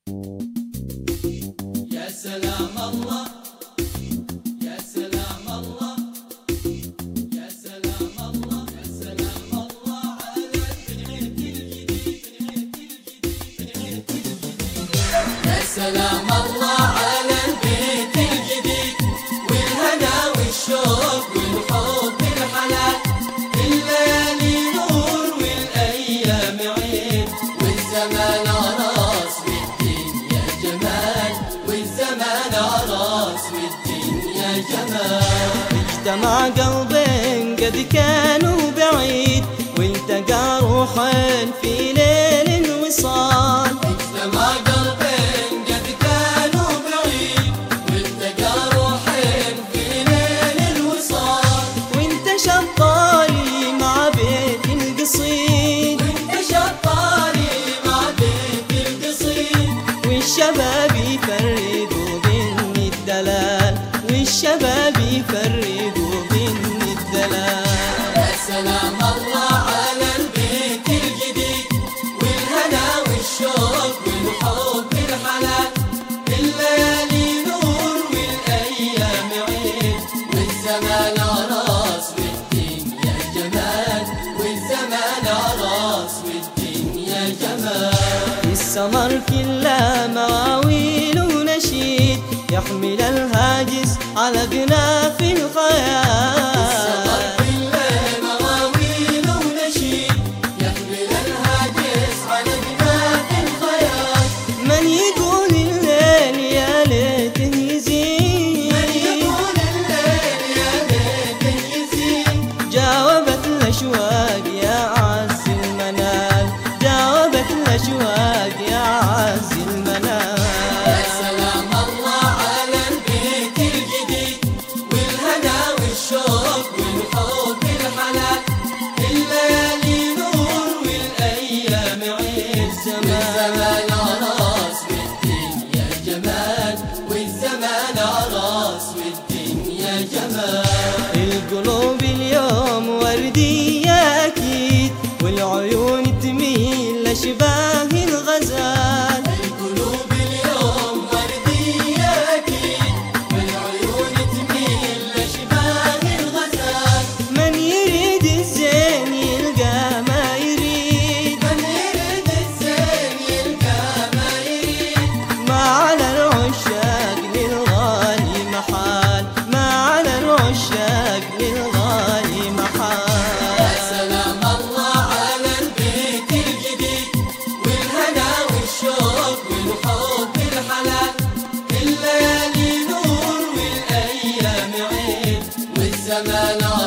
يا سلام الله، يا سلام الله، يا سلام الله، يا سلام الله على البيت الجديد، يا سلام الله على البيت الجديد والهنا والشوق والحب الحلال، الليالي نور والايام عيد والزمان عراس والدنيا جمال، والزمان عراس والدنيا جمال. اجتمع قلبين قد كانوا بعيد والتقى روحين في ليل الوصال. اجتمع قلبين قد كانوا بعيد والتقى روحين في ليل الوصال، وانتشى الطاري مع بيت القصيد، وانتشى الطاري مع بيت القصيد، والشباب يفردوا بين الدلال، والشباب يفردوا بين الدلال. يا سلام الله على البيت الجديد والهنا والشوق والحب الحلال، الليالي نور والايام عيد والزمان عراس والدنيا جمال، والزمان عراس والدنيا جمال. السمر كله مواويل ونشيد يحمل الهاجس على غناء في الخيال. السمر كله مواويل ونشيد يحمل الهاجس على جناح الخيال، من يقول الليل يا ليته يزيد، من يقول الليل يا ليته يزيد، جاوبت الأشواق يا عز المنال، جاوبت الأشواق يا عز المنال. يا سلام الله على البيت الجديد والهنا والشوق والحب الحلال، الليالي نور والايام عيد والزمان عراس والدنيا جمال، والزمان عراس والدنيا جمال. القلوب اليوم وردية أكيد والعيون تميل لشباه الغزال، القلوب اليوم وردية أكيد والعيون تميل لشباه الغزال، من يريد الزين يلقى ما يريد، من يريد الزين يلقى ما يريد، ما على العشاق للغالي محال، ما على العشاق للغالي محال. يا سلام الله على البيت الجديد والهنا والشوق والحب الحلال، الليالي نور والايام عيد والزمان